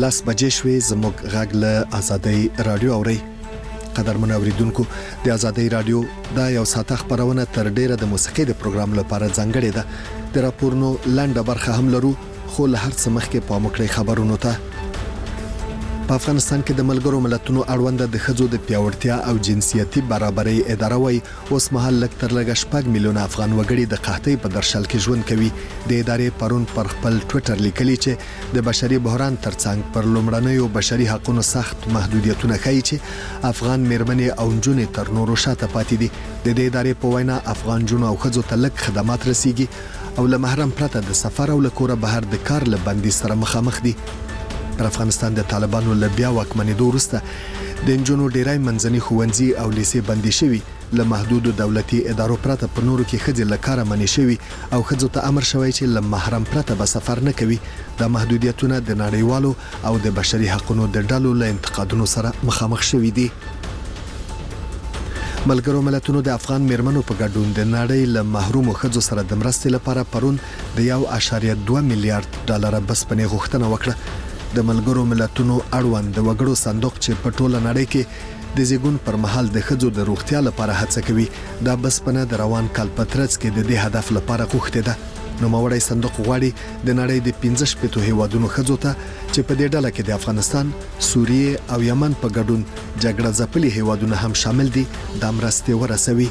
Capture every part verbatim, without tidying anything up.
لاس بجې شوې زموږ غږ له آزادۍ رادیو اوري. قدرمن اوریدونکو، د آزادۍ رادیو دا یو ساعته خبرونه تر ډیره د موسیقي د پروګرام لپاره ځانګړې ده. د راپورونو لنډه برخه هم لرو، خو له هر څه مخکې پام وکړئ خبرونو ته. په افغانستان کې د ملګرو ملتونو اړوند د ښځو د پیاوړتیا او جنسیتي برابرۍ اداره وایي اوس مهال لږ تر لږه شپږ میلیونه افغان وګړي د قحطۍ په درشل کې ژوند کوي. د ادارې پرون پر خپل ټویټر لیکلي چې د بشري بحران ترڅنګ پر لومړنیو بشري حقوقو سخت محدودیتونه ښیي چې افغان میرمنې او نجونې تر نورو شاته پاتې دي. د دې ادارې په وینا افغان جنو او ښځو ته لږ خدمات رسیږي او له محرم پرته د سفر او له کوره بهر د کار له بندي سره مخامخ دي. پر افغانستان د طالبانو له بیا واکمنېدو وروسته د نجونو ډیری منځني ښوونځي او لیسې بندي شوي، له محدودو دولتي ادارو پرته په نورو کې ښځې له کاره منې شوي او ښځو ته امر شوی چې له محرم پرته به سفر نه کوي. دا محدودیتونه د نړیوالو او د بشري حقوقو د ډلو له انتقادونو سره مخامخ شوي دي. ملګرو ملتونو د افغان میرمنو په ګډون د نړۍ له محرومو ښځو سره د مرستې لپاره پرون د یو اعشاریه دوه میلیارډ ډالر بسپنې غوښتنه وکړه. د ملګرو ملتونو اړوند د وګړو صندوق چې په ټوله نړۍ کې د زیږون پر مهال د ښځو د روغتیا لپاره هڅه کوي، دا بسپنه د روان کال په ترڅ کې د دې هدف لپاره غوښتې ده. نوموړی صندوق غواړي د نړۍ د پنځه شپېتو هیوادونو ښځو ته چې په دې ډله کې د افغانستان، سوریې او یمن په ګډون جګړه ځپلي هیوادونه هم شامل دي، دا مرستې ورسوي.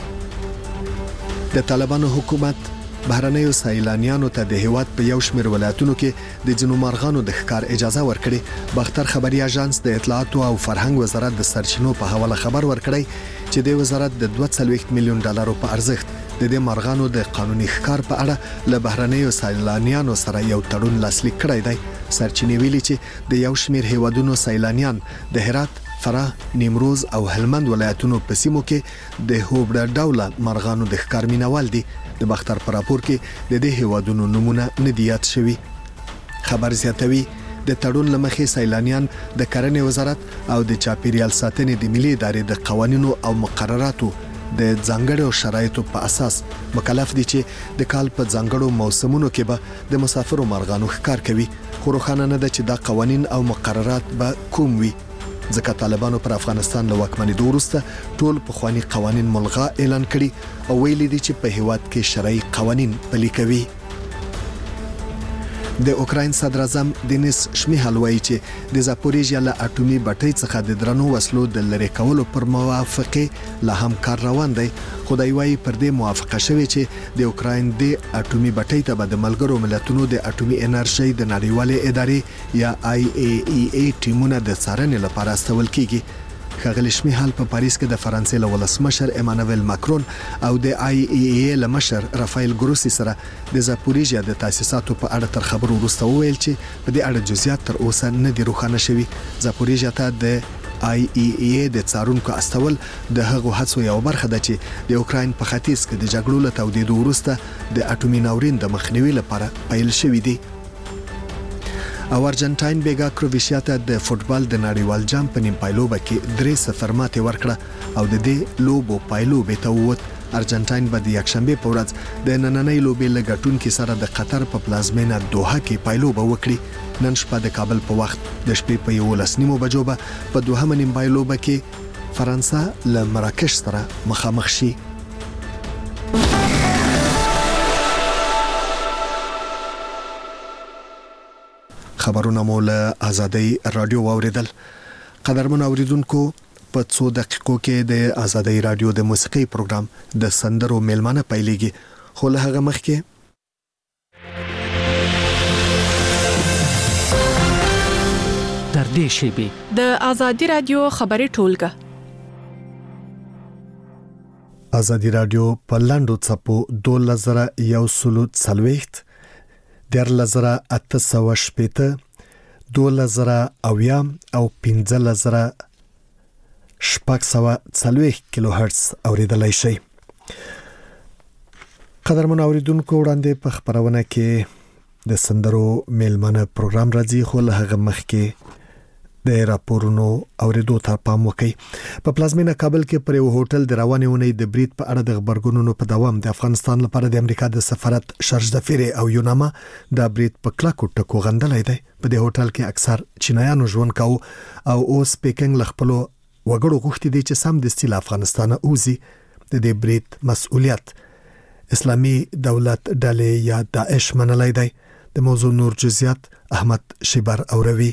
د طالبانو حکومت بهرنیو سیلانیانو ته د هیواد په یو شمېر ولایتونو کې د ځینو مارغانو د ښکار اجازه ورکړي. باختر خبري اژانس د اطلاعاتو او فرهنګ وزارت د سرچینو په حواله خبر ورکړی چې د وزارت د دوه څلوېښت میلیون ډالرو په ارزښت د دې مارغانو د قانوني ښکار په اړه له بهرنیو سیلانیانو سره یو تړون لاسلیک کړی دی. سرچینې ویلي چې د یو شمېر هیوادونو سیلانیان د هرات، فراه، نیمروز او هلمند ولایتونو په سیمو کې د هوبړه ډوله مارغانو د ښکار مینوال دي. د باختر په راپور کې د دې هیوادونو نمونه نه دي یاد شوي. خبر زیاتوي د تړون له مخې سیلانیان د کرنې وزارت او د چاپیریال ساتنې د ملي ادارې د قوانینو او مقرراتو د ځانګړو شرایطو په اساس مکلف دي چې د کال په ځانګړو موسمونو کې به د مسافرو مارغانو ښکار کوي. خو روښانه نه ده چې دا قوانین او مقررات به کوم وي، ځکه طالبانو پر افغانستان له واکمنېدو وروسته ټول پخواني قوانین ملغا اعلان کړي او ویلي دي چې په هیواد کې شرعي قوانین پلي کوي. د اوکراین صدر اعظم دینیس شمیهال وایي چې د زاپوریژیا له اټومي بټۍ څخه د درنو وسلو د لرې کولو پر موافقه لا هم کار روان دی. خدای وایي پر دې موافقه شوې چې د اوکراین د اټومي بټۍ ته به د ملګرو ملتونو د اټومي انرژي د نړیوالې ادارې یا آی ای ای ای ټیمونه د څارنې لپاره استول کیږي. ښاغلی شمیهال په پاریس کې د فرانسې له ولسمشر ایمانوئل ماکرون او د آی ای ای له مشر رافایل ګروسی سره د زاپوریژیا د تاسیساتو په اړه تر خبرو وروسته وویل چې په دې اړه جزئیات تر اوسه نه دي روښانه شوي. زاپوریژیا ته د آی ای ای د څارونکو استول د هغو هڅو یو برخه ده چې د اوکراین په ختیځ کې د جګړو له تودېدو وروسته د اټومي ناورین د مخنیوي لپاره پیل شوي دي. او ارجنټاین بیګا کروشیا ته د فوتبال د نړیوال جام په نیم پایلوبه کې درې صفر ماتې ورکړه او د دې لوبو پایلوبې ته ووت. ارجنټاین به د یکشنبه په ورځ د نننۍ لوبې له ګټونکو سره د قطر په پلازمینه دوحه کې پایلوبه وکړي. نن شپه د کابل په وخت د شپې په یولس نیمو بجو به په دوهمه نیم پایلوبه کې فرانسه له مراکش سره مخامخ شي. خبرونه مو له آزادۍ رادیو واوریدل. قدرمن اوریدونکو، په څو دقیقو کې د آزادۍ رادیو د موسیقي پروګرام د سندرو میلمانه پیلېږي، خو له هغه مخکې تر دې شیبې د آزادۍ رادیو خبري ټولګه آزادۍ رادیو په لاندو څپو دوه زره یو سل څلوېښت در لزره اته سوه شپېته دوه لزره اویا او پنځه لزره شپږ سوه څلوېښت کیلو هرتز اوریدلای شي. قدرمن اوریدونکو، وړاندې په خبرونه کې د سندرو میلمانه پروګرام راځي، خو له هغه مخکې د راپورونو اوریدو ته پام وکړي. په پلازمینه کابل کې پر یو هوټل د روانې اونۍ د برید په اړه د خبرګونونو په دوام د افغانستان لپاره د امریکا د سفارت شارج د فیری او یوناما د برید په کلکو ټکو غندلای دی. په دې هوټل کې اکثر چینایانو ژوند کاوه او اوس پیکنګ لخپلو وګړو غوښتي دي چې سم د استیل افغانستان اوزي. د دې برید مسؤلیت اسلامي دولت ډلې یا داعش منلای دی. د موضوع نور جزئیات احمد شیبر اوروي.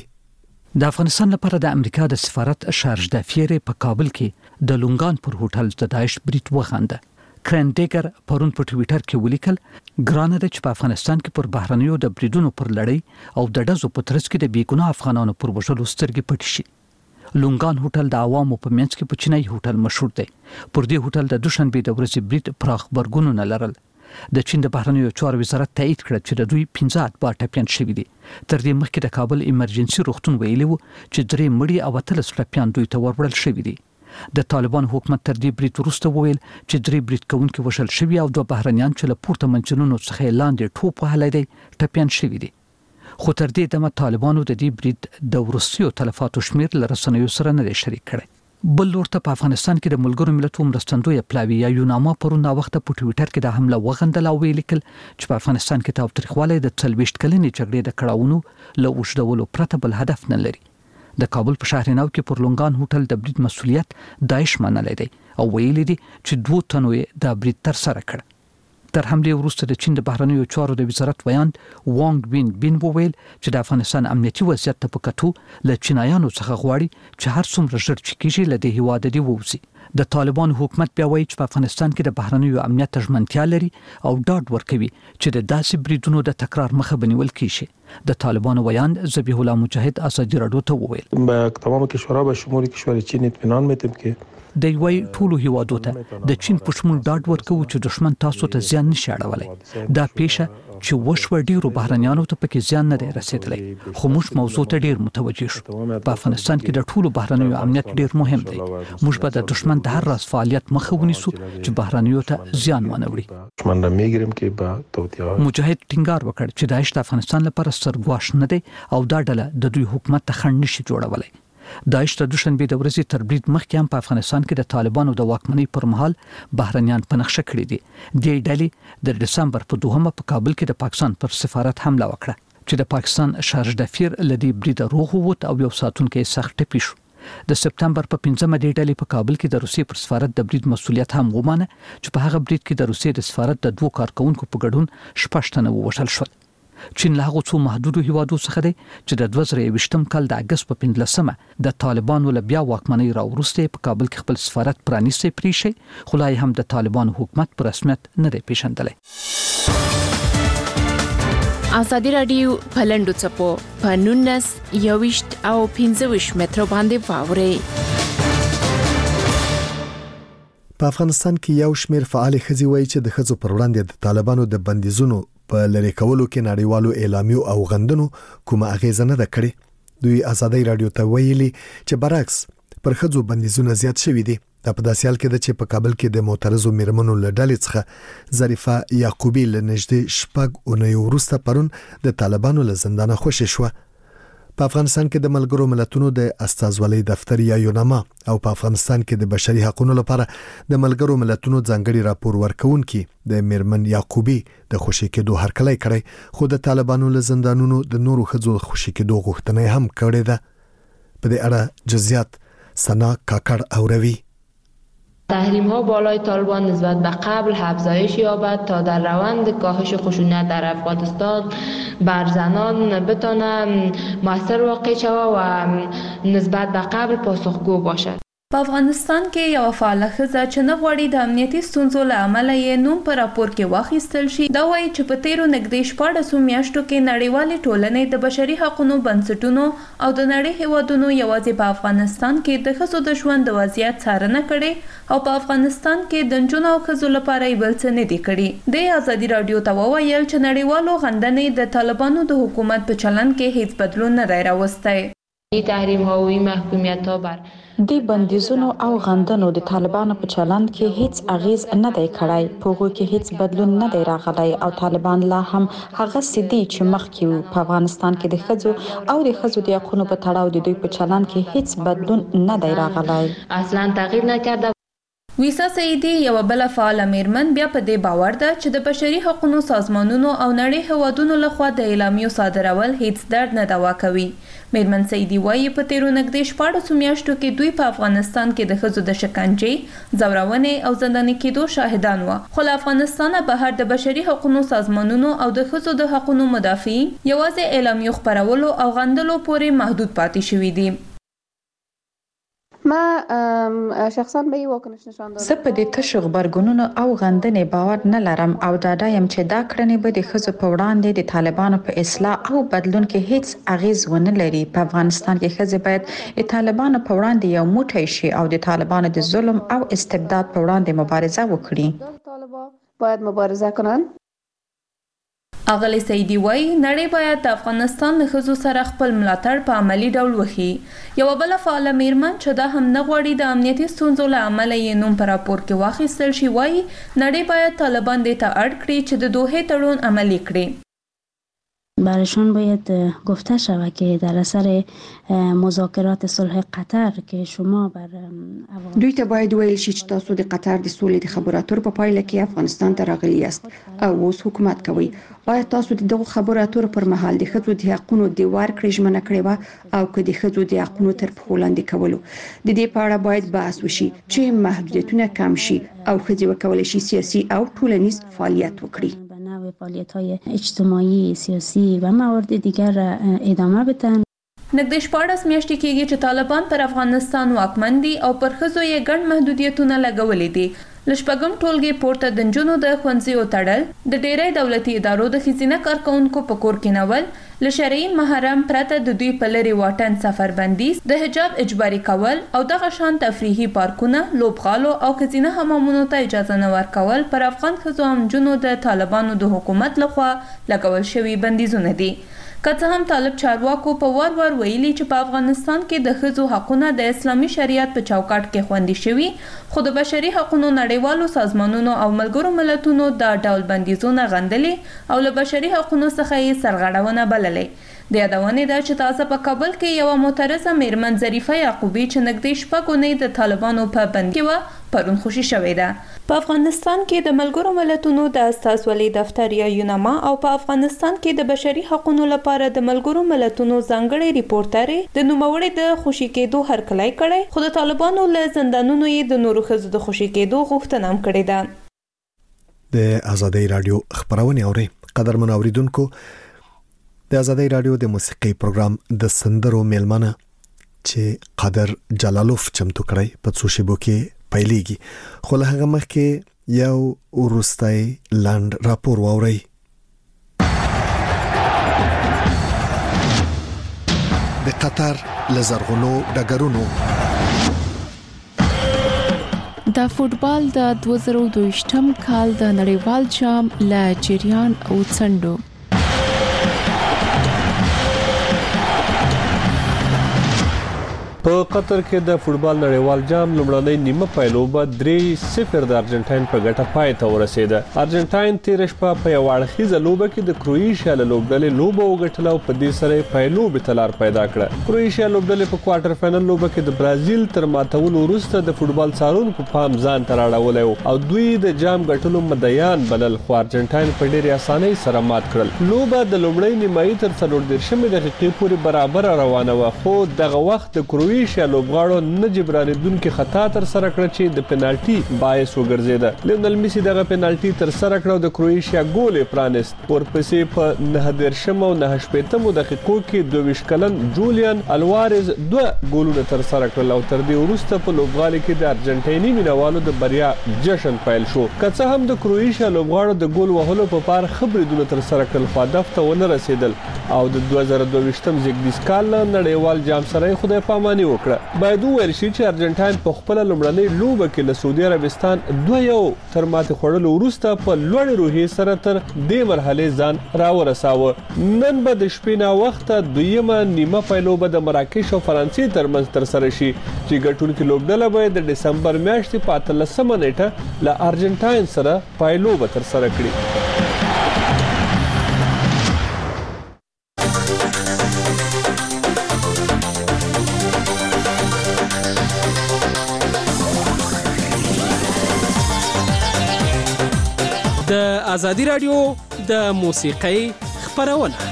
د افغانستان لپاره د امریکا د سفارت شارج د فیری په کابل کې د لونګان پر هوټل د داعش برید وغنده. کرندګر پرون په ټوئیټر کې ولیکل ګرانه ده چې په افغانستان کې پر بهرنیو د بریدونو پر لړۍ او د ډزو په ترڅ کې د بیګناه افغانانو پر وژلو سترګې پټې شي. لونګان هوټل د عوامو په منځ کې په چینایي هوټل مشهور دی. پر دې هوټل د دوشنبه د ورځې برید پراخ برګونونه لرل. د چین د بهرنیو چارو وزارت تایید کړ چې د دوی پنځه اتباع ټپيان شوي دي. تر دې مخکې د کابل ایمرجنسي روغتون ویلي وو چې درې مړي او اتلس ټپيان دوی ته وروړل شوي دي. د طالبان حکومت تر دې برید وروسته وویل چې درې برید کوونکي وشل شوي او دوه بهرنیان چې له پورته منځنونو څخه لاندې ټوپ وهلی دی ټپيان شوي دي. خو تر دې دمه طالبانو د دې برید د وروستیو تلفاتو شمیر له رسنیو سره نه دی شریک کړی. بل لورته په افغانستان کې د ملګرو ملتونو مرستندوی پلاوی یا یوناما پرون دا وخت په ټوئیټر کې د حمله وغندل او ویل چې په افغانستان کې تاوتریخوالی د څلوېښت کلنې جګړې د کړاوونو له اوږدولو پرته بل هدف نه لري. د کابل په شهر نو کې پر لونګان هوټل د برید مسؤلیت داعش منلی دی او ویلي دي چې دوه تنو یې د برید تر سره کړ. تر حمله وروسته د چین د بهرنیو چارو د وزارت ویاند وانګ بین بین وویل چې د افغانستان امنیتي وضعیت ته په کتو له چینایانو څخه غواړي چې هر څومره ژر چې کېږي له دې هیواده دی ووځي. د طالبان حکومت بیا وایي چې په افغانستان کې د بهرنیو امنیت ژمنتیا لري او ډاډ ورکوي چې د داسې بریدونو د تکرار مخه بنیول کیږي. د طالبانو ویاند ذبیح الله مجاهد ازادي رادیو ته وویل به تمام کشورها به شمول کشور چین اطمینان میدیم که د وی ټولو هیوادو ته د چین په شمول ډاډ ورکوي چې دشمن تاسو ته زیان نشي اړولای. دا پیښه چې وشو ډیرو بهرنیانو ته پکې زیان نه دی رسیدلی خو موږ موضوع ته ډیر متوجه شو. په افغانستان کې د ټولو بهرنیو امنیت ډیر مهم دی. موږ به د دشمن د هر راز فعالیت مخه ونیسو چې بهرنیو ته زیان ونه وړي. دشمن را میگیریم که با توطئه مجاهد ټینګار وکړ چې داعش د افغانستان لپاره سرګواش نه دی او دا ډله د دوی حکومت ته خنډ نشي جوړولای. داعش د دوشنبه د ورځې تر برید مخکې هم په افغانستان کې د طالبانو د واکمنۍ پر مهال بهرنیان په نقشه کړی دي. د ډلې د دسمبر په دوهمه په کابل کې د پاکستان پر سفارت حمله وکړه چې د پاکستان شارج د فیر لدی برید روغ ووت او یو ساتونکو سخت ټپي شو. د سپتمبر په پنځمه د ډلې په کابل کې د روسیې پر سفارت د برید مسؤلیت هم ومانه چې په هغه برید کې د روسیې د سفارت د دوه کارکونکو په ګډون شپږ تنه ووژل شول. چین له هغو څو محدودو هیوادو څخه دی چې د دوه زره یوویشتم کال د اګست په پنځلسمه د طالبانو له بیا واکمنۍ راوروسته په کابل کې خپل سفارت پرانیستی پریښی خو لا هم د طالبانو حکومت په رسمیت نه دی پیژندلی. ازادي رادیو پلندو چپو په نونس یوویشت او پنځه ویشت متر باندې واوري. په افغانستان کې یو شمېر فعال ښځې وایي چې د ښځو پر وړاندې د طالبانو د بندیزونو په لری کولو کې نړیوالو اعلامیو او غندنو کومه اغیزه نه ده کړې. دوی ازادي رادیو ته ویلي چې برعکس پر ښځو بندیزونه زیات شوي دي. دا په داسې حال کې ده چې په کابل کې د معترضو میرمنو له ډلې څخه ظریفه یعقوبی له نږدې شپږ اونیو وروسته پرون د طالبانو له زندانه خوشې شوه. په افغانستان کې د ملګرو ملتونو د استازولۍ دفتر یا یوناما او په افغانستان کې د بشري حقوقو لپاره د ملګرو ملتونو ځانګړي راپور ورکونکي د میرمن یعقوبی د خوشی کېدو هرکلی کړی خو د طالبانو له زندانونو د نورو ښځو خوشی کېدو غوښتنه هم کړې ده. په دې اړه جزئیات سنا کاکړ اوروي. تحریم ها بالای طالبان نسبت به قبل افزایش یابد تا در روند کاهش خشونت در افغانستان بر زنان بتونه موثر واقع شود و نسبت به قبل پاسخگو باشد. په افغانستان کې یو فعال ښځه چې نه غواړي د امنیتي ستونزو له امله یې نوم په راپور کې واخیستل شي دا وایي چې په تیرو نږدې شپاړسو میاشتو کې نړیوالې ټولنې د بشري حقوقو بنسټونو او د نړۍ هیوادونو یوازې په افغانستان کې د ښځو د ژوند د وضعیت څارنه کړې او په افغانستان کې د نجونو او ښځو لپاره یې بل څه نه دي کړي. د ازادي رادیو ته وویل چې نړیوالو غندنې د طالبانو د حکومت په چلند کې هیڅ بدلون نه دی راوستی. این تحریم ها و این محکومیت ها بر د بندیزونو او غندنو د طالبانو په چلند کې هیڅ اغیز نه دی کړای، په هغو کې هیڅ بدلون نه دی راغلی او طالبان لا هم هغه سدي چې مخکې وو. په افغانستان کې د ښځو او د ښځو د حقوقو په تړاو د دوی په چلند کې هیڅ بدلون نه دی راغلی. اصلا تغییر نکرده. ویسا سعیدی یو بل فعال میرمن بیا په دې باور ده چې د بشري حقوقو سازمانونو او نړۍ هوادونو لخوا د اعلامیو صادرول هیڅ درد نه دوا کوي. میرمن سعیدی وایي په تیرو نږدې شپاړسو میاشتو کې دوی په افغانستان کې د ښځو د شکنجې، ځورونې او زنداني کېدو شاهدان وو، خو له افغانستانه بهر د بشري حقوقو سازمانونو او د ښځو د حقوقو مدافعین یوازې اعلامیو خپرولو او غندلو پورې محدود پاتې شوي دي. ما شخصا به یو واکنش نشان دادم. زه په دې تشو خبرګونونو او غندنې باور نه لرم او ډاډه یم چې دا کړنې به د ښځو په وړاندې د طالبانو په اصلاح او بدلون کې هیڅ اغیز ونه لري. په افغانستان کې ښځې باید د طالبانو په وړاندې یو موټی شي او د طالبانو د ظلم او استبداد په وړاندې مبارزه وکړي. طالبان باید مبارزه کنن. اغلی سعیدی وای نړۍ باید د افغانستان له ښځو سره خپل ملاتړ په عملی ډول وکړي. یو بل فعال میرمن چې دا هم نه غواړي د امنیتي ستونزو له امله یې نوم په راپور کې واخیستل شي وای نړۍ باید طالبان دې ته اړ کړي چې د دوحې تړون عملی کړي. برایشان باید گفته شود که در اثر مذاکرات صلح قطر که شما بر دوی ته باید ویل شي چې تاسو د قطر د سولې د خبرو اترو په پایله کې افغانستان ته راغلي یاست او اوس حکومت کوي. آیا تاسو د دغه خبرو اترو پر مهال د ښځو د حقوقو د ورکړې ژمنه کړې وه او که د ښځو د حقوقو تر پښو لاندې کولو؟ د دې په اړه باید بحث وشي چې محدودیتونه کم شي او ښځې وکولای شي سیاسي او ټولنیز فعالیت وکړي. فعالیت‌های اجتماعی، سیاسی و موارد دیگر ادامه بدن. نږدې شپاړس میاشتې کېږي چې طالبان پر افغانستان واکمن دي او پر ښځو یې ګڼ محدودیتونه لګولي دي. له شپږم ټولګې پورته د نجونو د ښوونځیو تړل، د ډېری دولتي ادارو د ښځینه کارکوونکو په کور کېنول، له شرعي محرم پرته د دوی په لرې واټن سفر بندیز، د حجاب اجباري کول او دغه شان تفریحي پارکونه، لوبغالو او ښځینه حمامونو ته اجازه نه ورکول پر افغان ښځو او نجونو د طالبانو د حکومت لخوا لګول شوي بندیزونه دي. که څه هم طالب چارواکو په وار وار ویلي چې په افغانستان کې د ښځو حقونه د اسلامي شریعت په چوکاټ کې خوندي شوي، خو د بشري حقوقو نړیوالو سازمانونو او ملګرو ملتونو دا ډول بندیزونه غندلي او له بشري حقوقو څخه یې سرغړونه بللې. د یادونې ده چې تازه په کابل کې یوه معترضه میرمن ظریفه یعقوبي چې نږدې شپږ اونۍ د طالبانو په بند کې وه پرون خوشي شوې ده. په افغانستان کې د ملګرو ملتونو د استازولۍ دفتر یا یونما او په افغانستان کې د بشري حقوقو لپاره د ملګرو ملتونو ځانګړي ریپورټر د نوموړې د خوشي کېدو هرکلی کړی، خو د طالبانو له زندانونو یې د نورو ښځو د خوشي کېدو غوښتنه هم کړې ده. د آزادۍ رادیو خبرونه اوري. قدرمن اوریدونکو، د آزادۍ رادیو د موسیقي پروګرام د سندرو میلمنه چې قادر جلالوف چمتو کړی په څو شیبو کې پیلېږي، خو له هغه مخکې یو وروستی لاند راپور واورئ. د قطر له زرغونو ډګرونو د فوټبال د دوه زره دوه کال د نړیوال جام له جریان او څنډو په قطر کې د فوټبال نړیوال جام لومړنۍ نیمه پایلوبه درې صفر د ارجنټاین په ګټه پای ته ورسېده. ارجنټاین تیر شپه په یو اړخیزه لوبه کې د کروئیشیا له لوبډلې لوبه وګټله او په دې سره یې پایلوبې ته لار پیدا کړه. کروئیشیا لوبډلې په کوارټر فاینل لوبه کې د برازیل تر ماتولو وروسته د فوټبال څارونکو پام ځان ته راړولی و او دوی د جام ګټلو مدعیان بلل، خو ارجنټاین په ډېرې اسانۍ سره مات کړل. لوبه د لومړۍ نیمایي تر څلور دېرشمې دقیقې پورې برابره روانه وه، خو دغه وخت د کروئیشیا لوبغاړو نه جبرانېدونکې خطا تر سره کړه چې د پنالټي باعث وګرځېده. لیونل میسي دغه پنالټي تر سره کړه او د کروئیشیا ګول یې پرانست. ورپسې په نهه دېرشمه او نهه شپېتمو دقیقو کې دوه ویشت کلن جولیان الوارز دوه ګولونه تر سره کړل او تر دې وروسته په لوبغالي کې د ارجنټایني مینوالو د بریا جشن پیل شو. که څه هم د کروئیشیا لوبغاړو د ګول وهلو په پار ښه بریدونه تر سره کړل، خو هدف ته ونه رسېدل او د دوه زره دوه ویشتم زیږدیز کال نړیوال جام سره خدای پاماني مېړانې وکړه. باید وویل شي چې ارجنټاین په خپله لومړنۍ لوبه کې له سعودي عربستان دوه یو تر ماتې خوړلو وروسته په لوړې روحیې سره تر دې مرحلې ځان راورساوه. نن به د شپې ناوخته دویمه نیمه پایلوبه د مراکش او فرانسې ترمنځ ترسره شي چې ګټونکي لوبډله به د ډسمبر میاشتې په اتلسمه نیټه له ارجنټاین سره پایلوبه ترسره کړي. د ازادي رادیو د موسیقۍ خبرونه.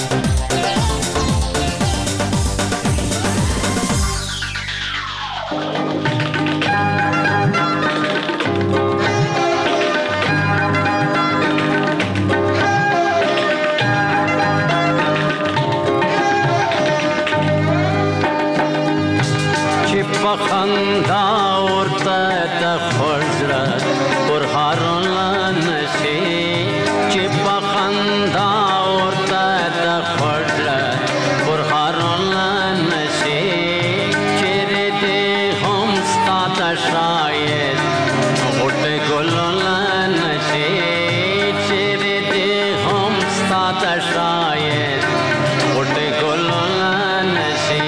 خندا ورته د خزرت پر هارون نشي چې په خندا ورته د خزرت پر هارون نشي چې دې هم ستاته شاید غټ ګلون نشي چې دې هم ستاته شاید غټ ګلون نشي.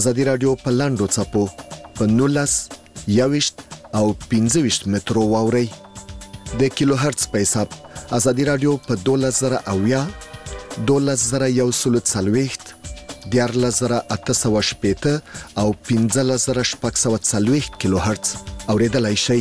ازادي رادیو په لاندو چپو په نولس یوشت او پنځه ویشت مترو واوري د کیلو هرتز په حساب ازادي رادیو په دولس زره اویا دولس زره یو سل څلوېښت دیارلس زره اته سوه شپېته او پنځلس زره شپږ سوه څلوېښت کیلو هرتز اوریدلای شئ.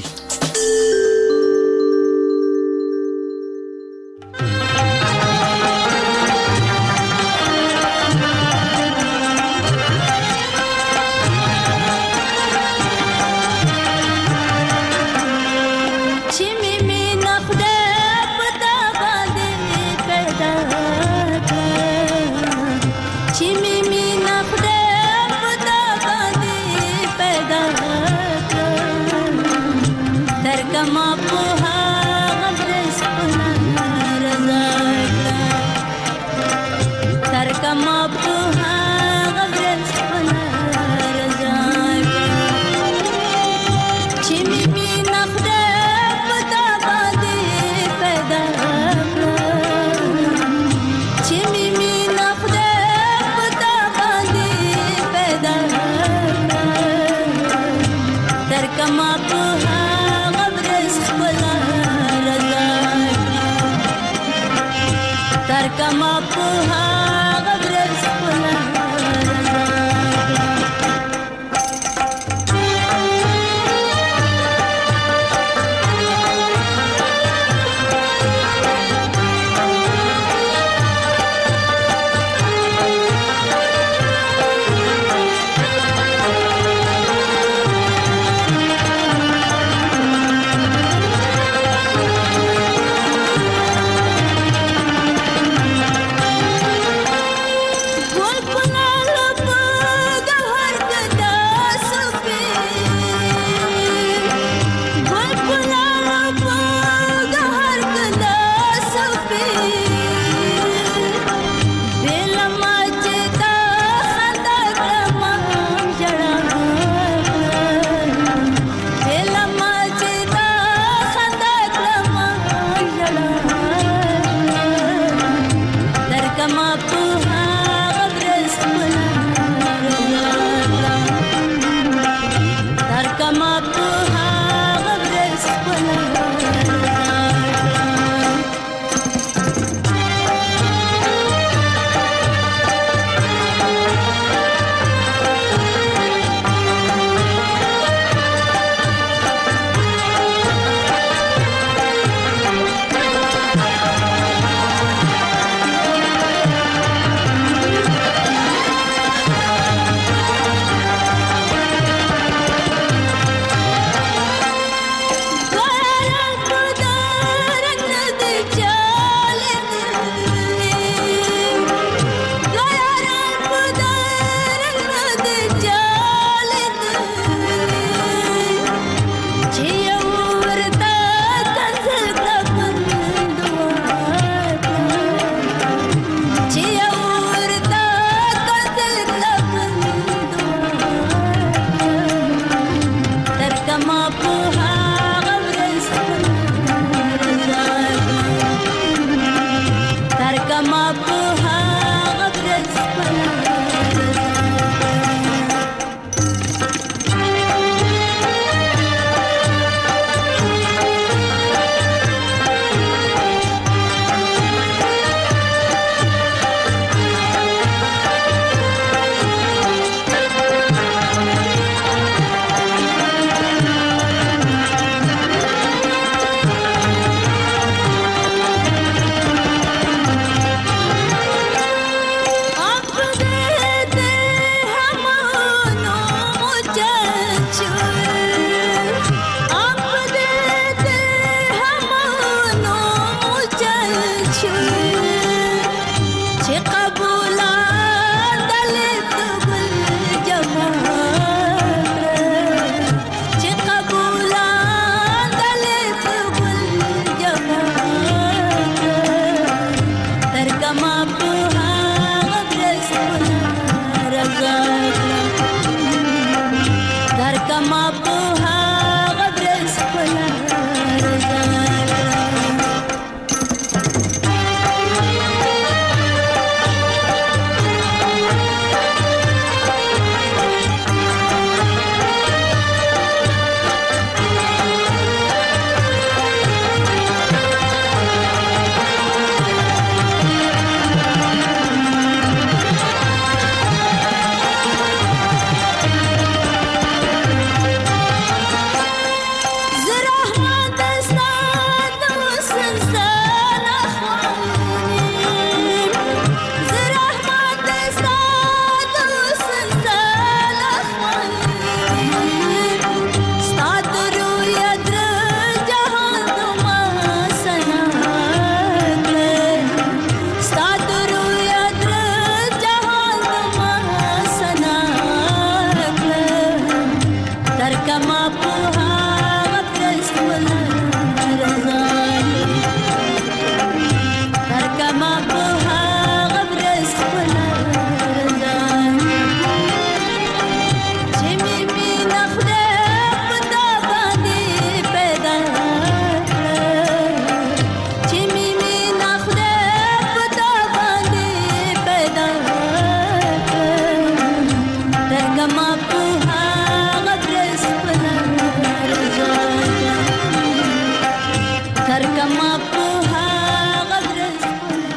درکما په هغه ورځ.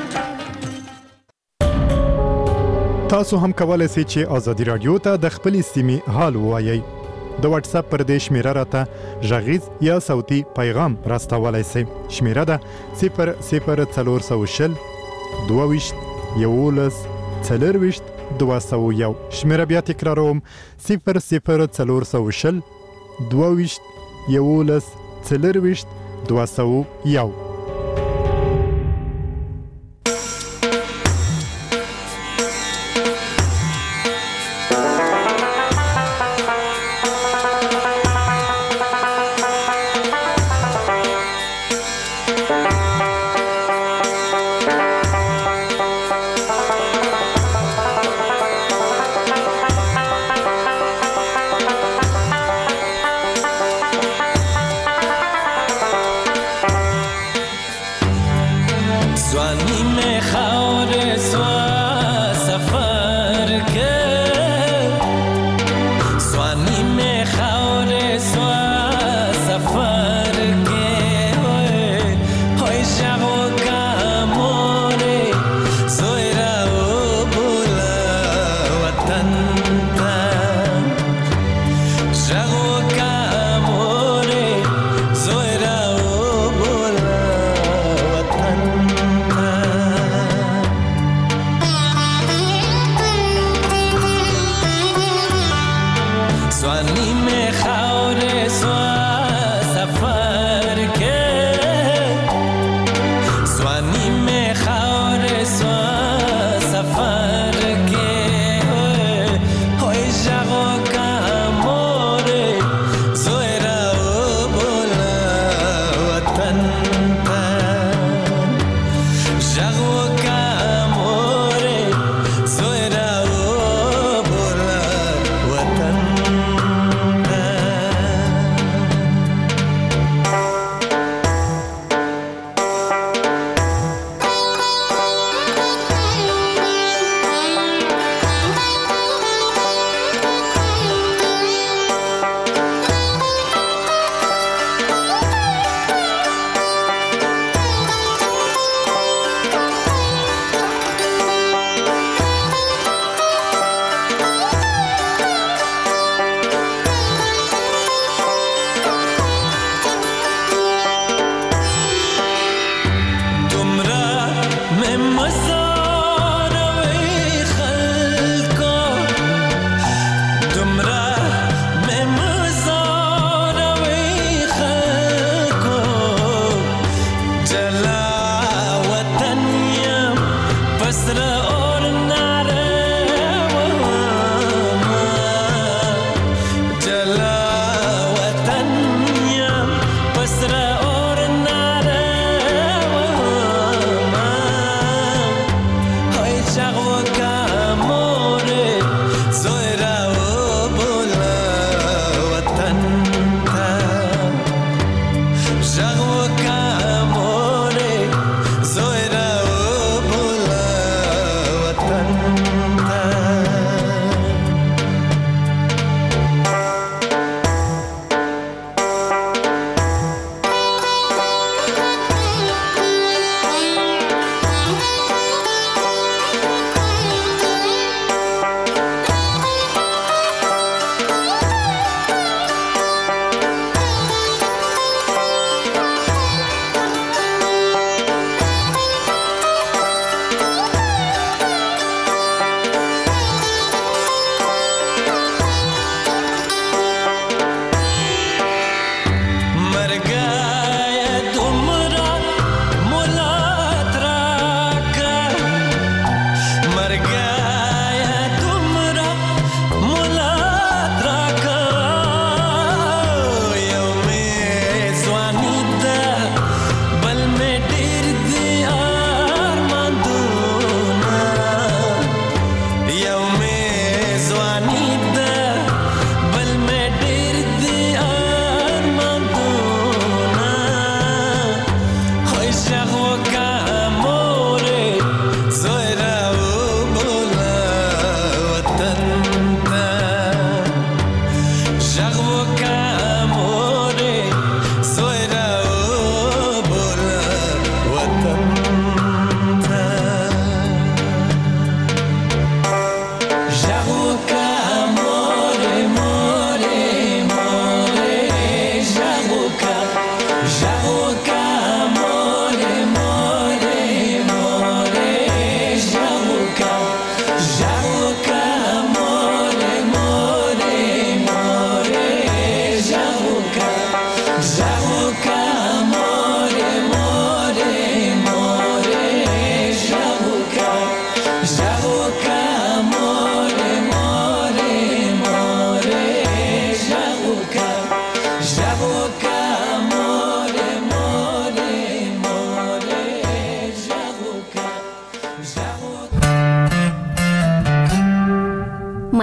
تاسو هم کولای شئ چې ازادي رادیو ته د خپل سیمې حال ووایئ. د واتس اپ پر دې شمیره راته غږیز یا صوتي پیغام راستولای شئ. شمیره ده صفر صفر څلور سوه شل دوه ویشت یولس څلور ویشت دوه سوه یو. شمیره بیا تکراروم صفر صفر څلور سوه شل دوه ویشت یولس څلور ویشت دوه سوه یو.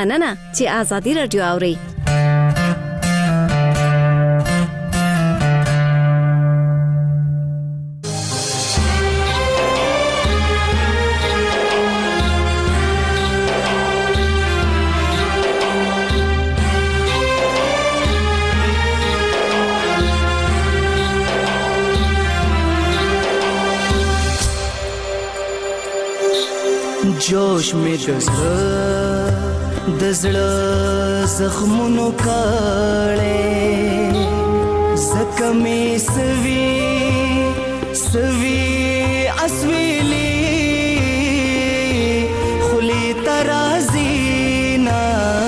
مننه چې آزادي رادیو اوري. जोश में दज़ड़ दज़ड़ ज़ख्मों काले ज़ख्मे सवी सवी असवीली खुली तराज़ीना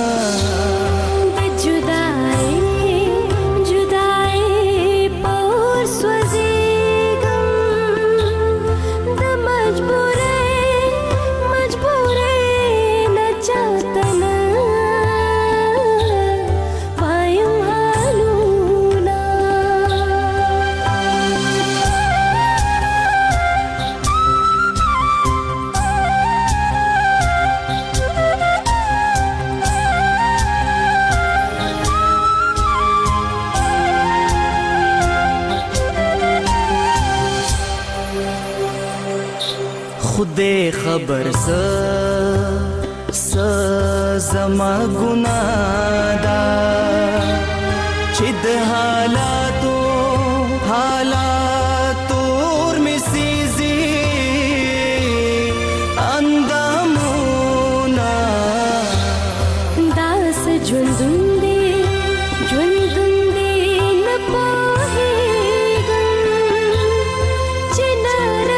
खुदे खबर स स जमा गुनादा चिद हालातो हालातो में सीजी अंदामुना दास जुंदुंदे जुंदुंदे न पाहेगम चिनार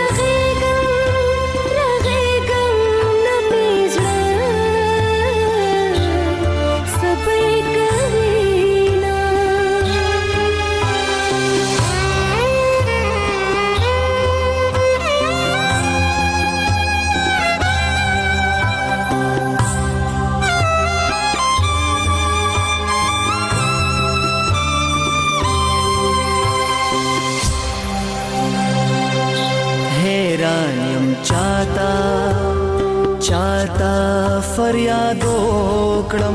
चाहता चाहता फरियादो कड़म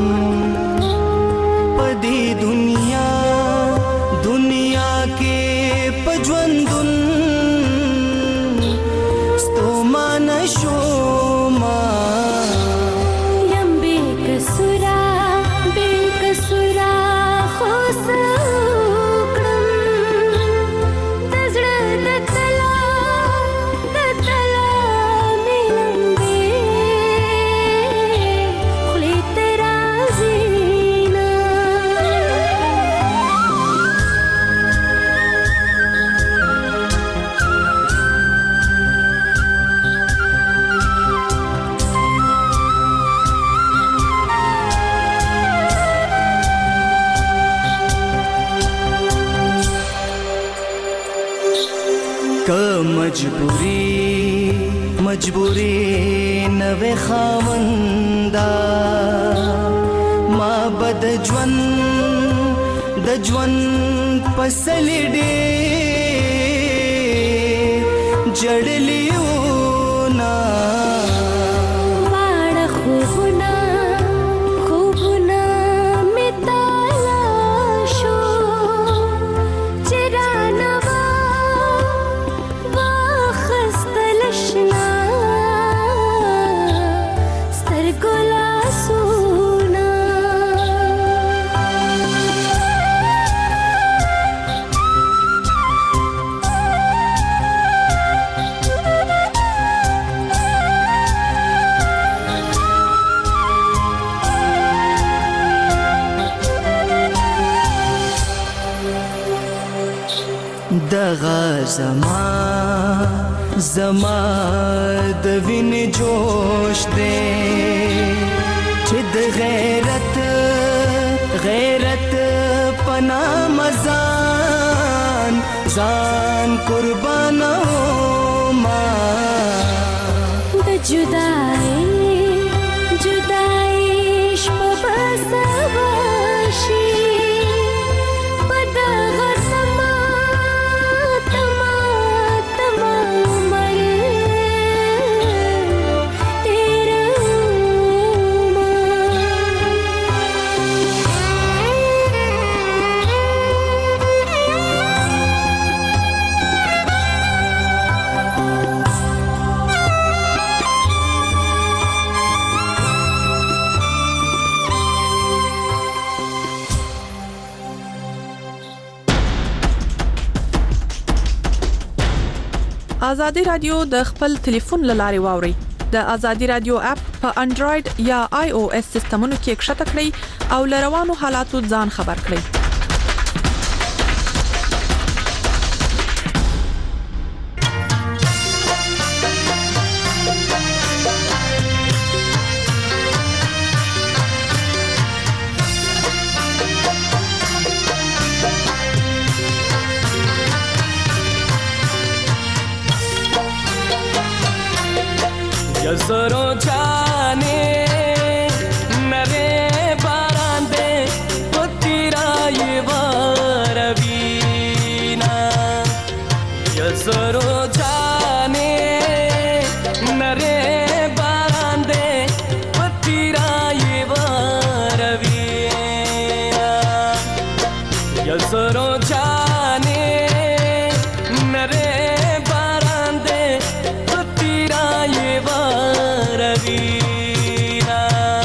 पदी दुनिया दुनिया के पजवंदुन स्तोमा नशोमा यम्बे कसुरा बे कसुरा खोस मजबूरी मजबूरी नवे खावंदा माँ बद ज्वन द ज्वन पसली डे जड़लियो ना वाड़ खूबना खूबना में तालाशो चिराना दगा जमा जमा दविन जोश दे चिद गैरत गैरत पना मजान जान कुर्बाना मा जुदाई जुदाई शबसवाशी ازادي رادیو د خپل ټلیفون لارې واوري. د ازادي رادیو اپ په انډراید یا آی او اس سیستمونو کې ښکته کړئ او لروانو حالاتو ځان خبر کړئ. Yazaro jaane nare barande potira ye varavina Yazaro jaane nare barande potira ye varavina Yazaro jaane nare barande potira ye varavina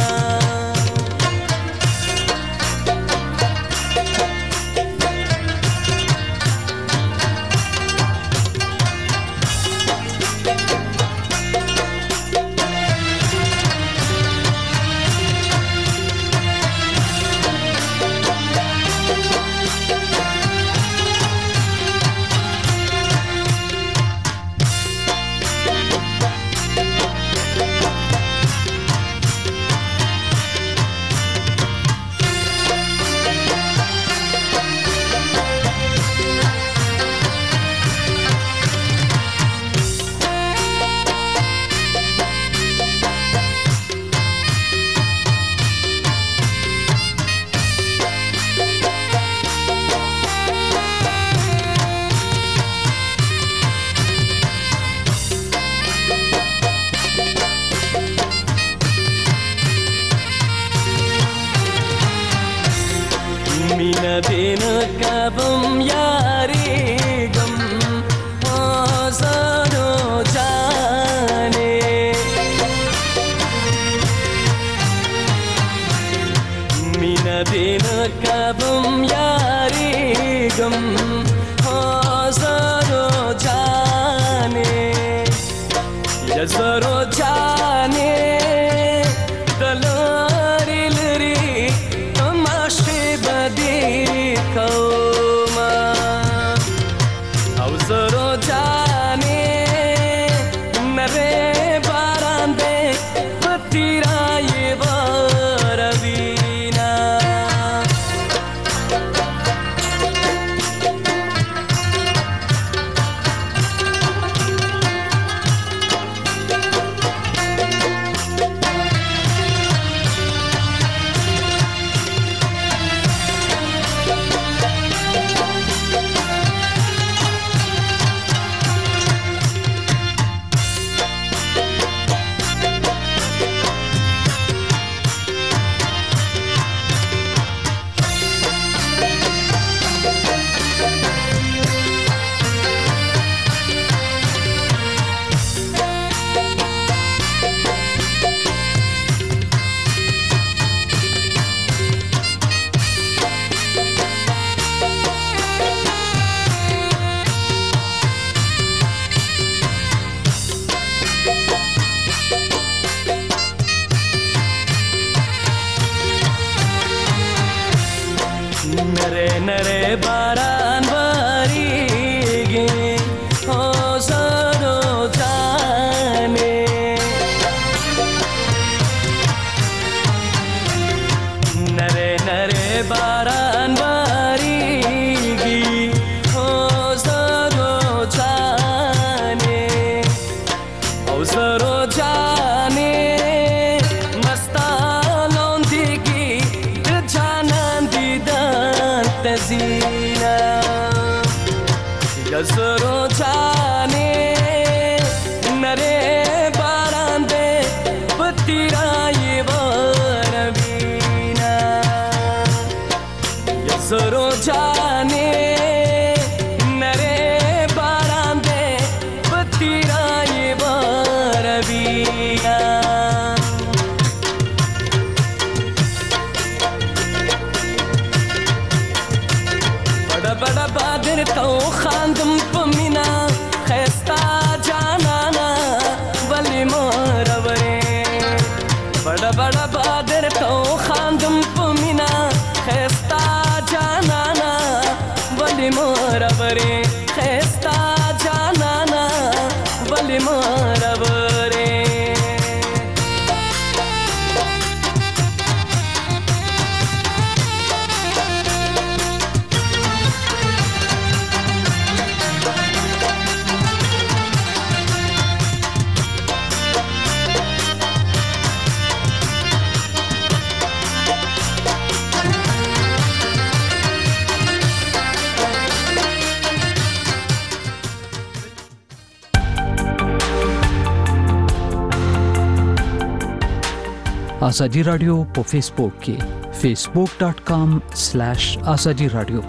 Mina bin kabam yari gam azano jaane Mina bin kabam yari gam azano jaane yazaro jaane dalari lari tamashe badi kauma auzaro jaane nare barande patira ye varavina ازادي رادیو په فیسبوک کې facebook dot com slash azadi radio.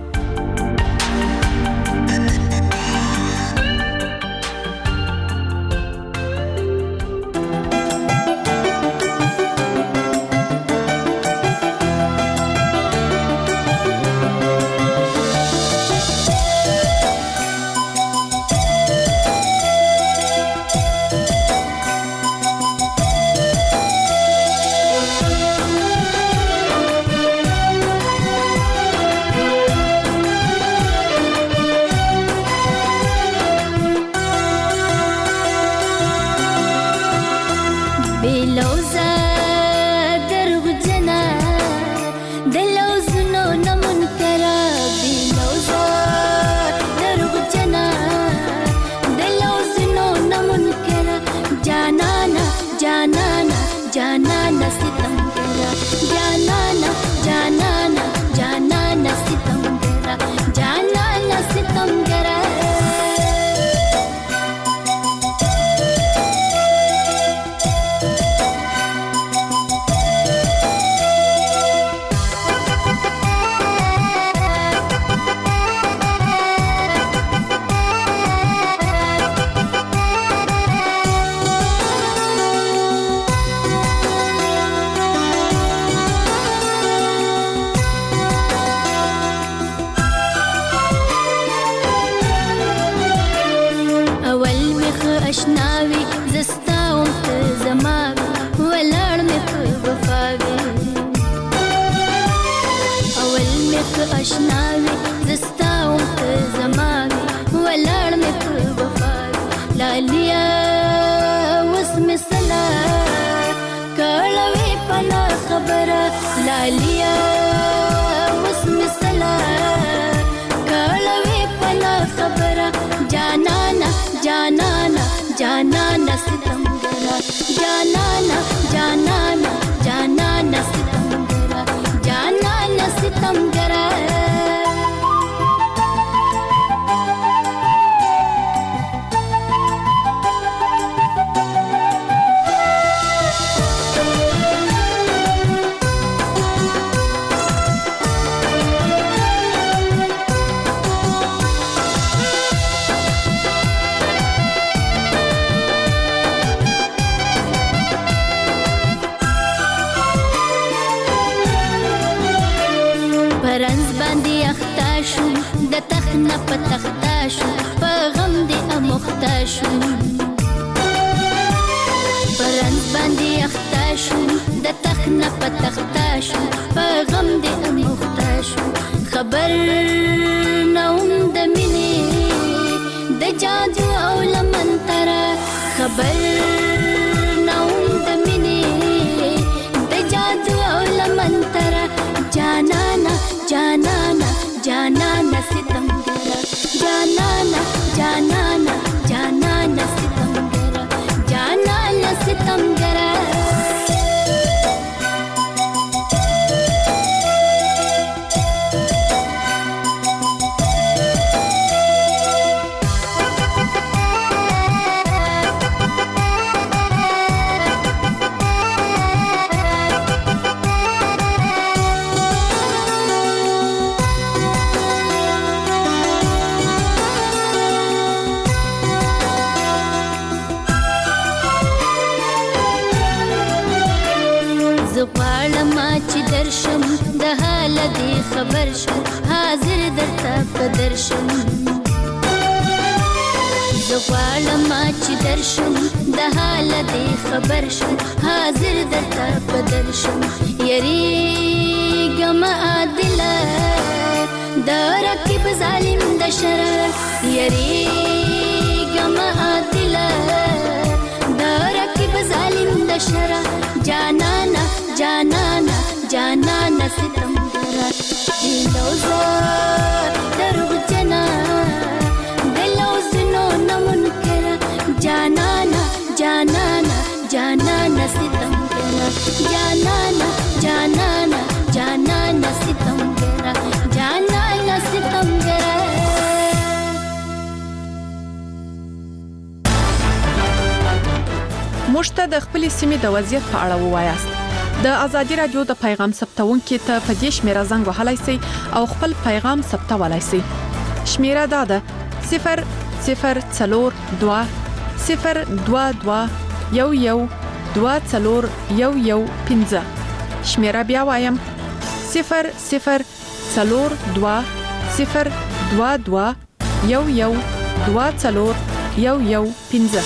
موږ ته د خپل سیمې د وضعیت په اړه ووایاست. د ازادي رادیو د پیغام ثبتونکو ته په دې شمیره زنګ وهلای شئ او خپل پیغام ثبتولای شئ. شمیره دا ده صفر صفر څلور دوه صفر دوه دوه یو یو دوه څلور یو یو پنځه. شمیره بیا وایم صفر صفر څلور دوه صفر دوه دوه یو یو دوه څلور یو یو پنځه.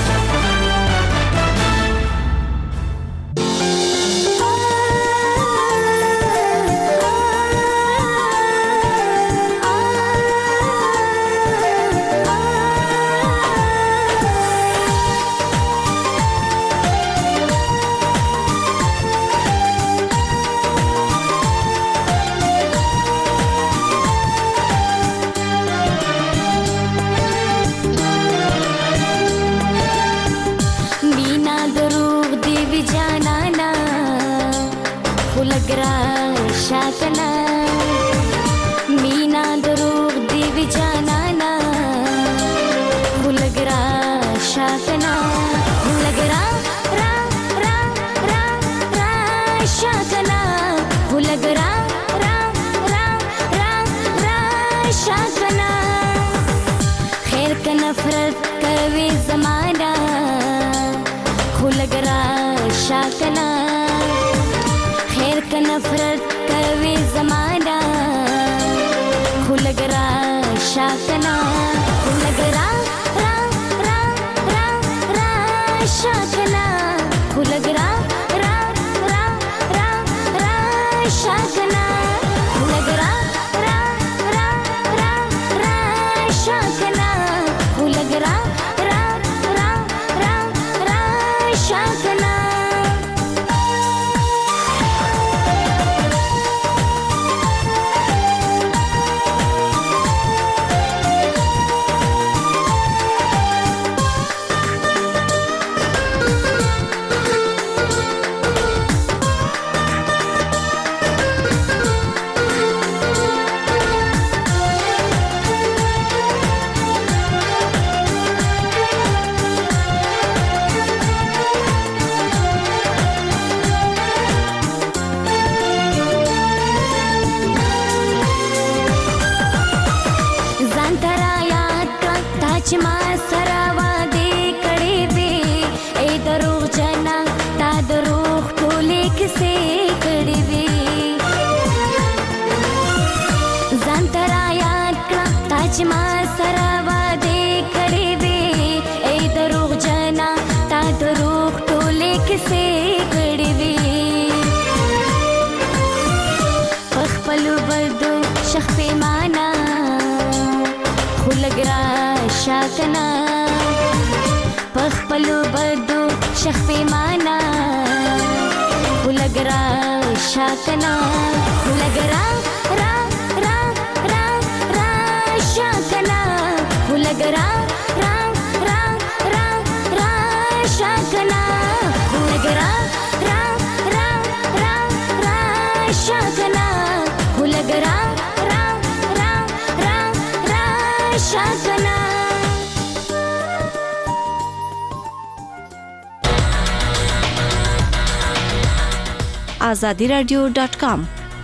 azadi radio dot com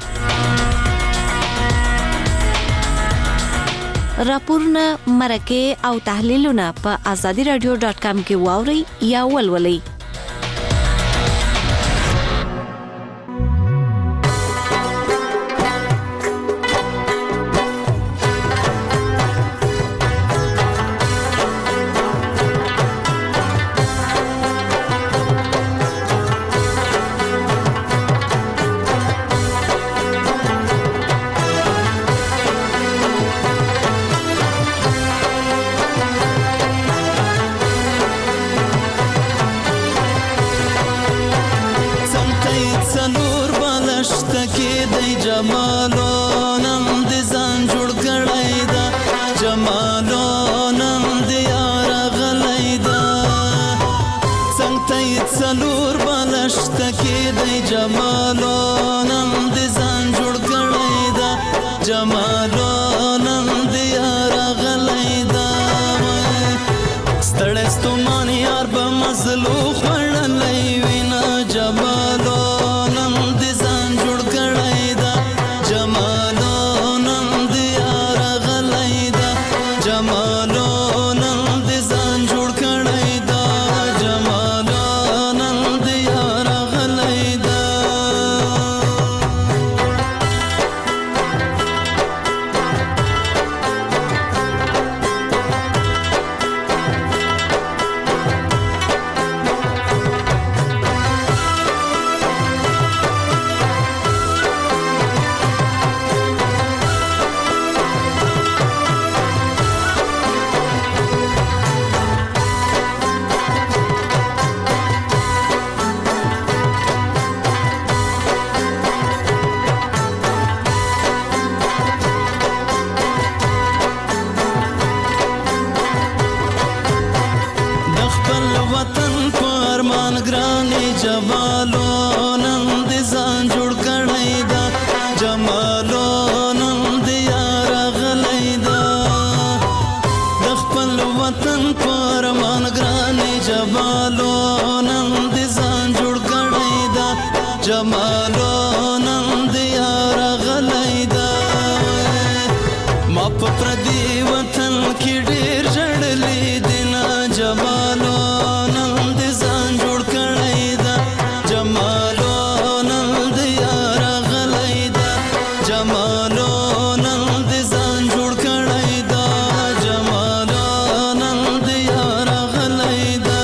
راپورونه مرکه او تحلیلونه په azadi radio dot com کې واوري یا ولولئ. ستړستو مان یار به مزلو خړلې وینا جمالو ګرانې جمالو نن دې ځان جوړ کړی دا جمالو نن دې یار غلی دا د خپل وطن پر مان ګرانې جمالو نن دې ځان جوړ کړی دا جمالو نن دې یار غلی دا ما په پردي وطن کې ډېر ژړلې دي نه جمالو نن دې ځان جوړ کړی دا جمالو نن دې یار غلی دا جمالو نن دې ځان جوړ کړی دا جمالو نن دې یار غلی دا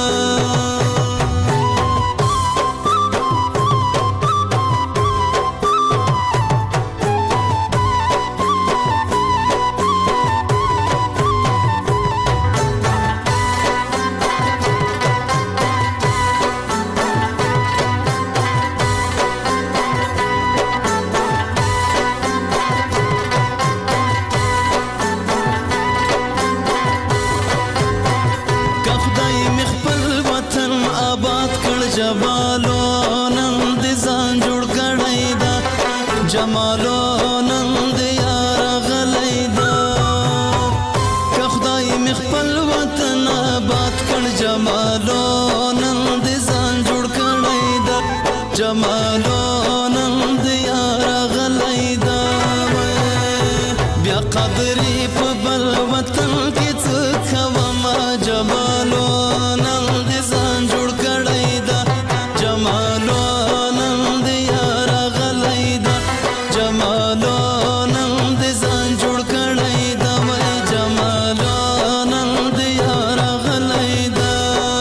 جمالو نن دې ځان جوړ کړی دا جمالو نن دې یار غلی دا که خدای مې خپل وطن آباد کړ جمالو نن دې ځان جوړ کړی دا جمالو نن دې یار غلی دا بیا قدرې په بل وطن کې څه کوم جمالو نن دې ځان جوړ کړی دا جمالو نن دې یار غلی دا جمالو نن دې ځان جوړ کړی دا وای جمالو نن دې یار غلی دا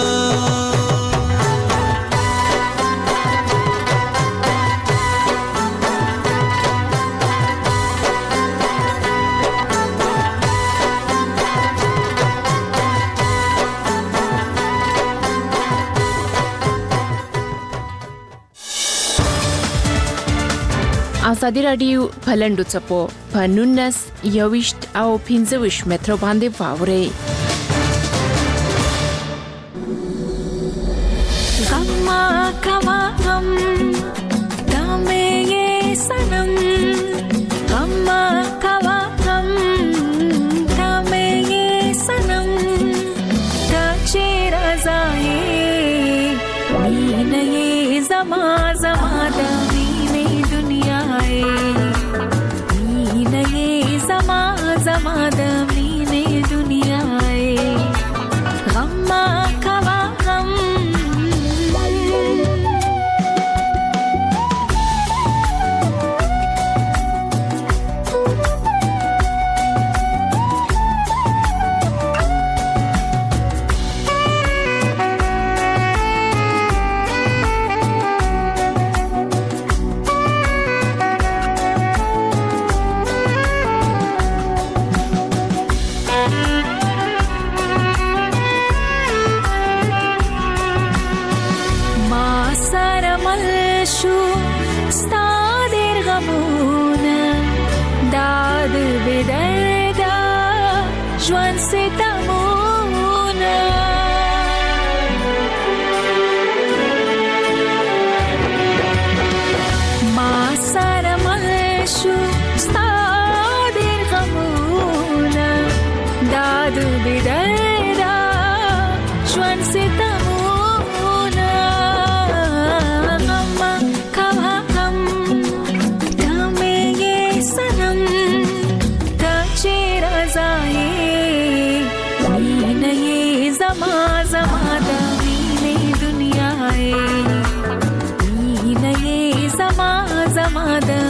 ازادي رادیو پلندو چپو په نونس یوشت او پنځوش متر باندې واوري غما کما غم دامه یہ سنم غما کما غم دامه یہ سنم کچے رضائے مین یہ زما زما دامine دنیا ہے مین یہ زما زما دامine دنیا ہے غما کما غم Mada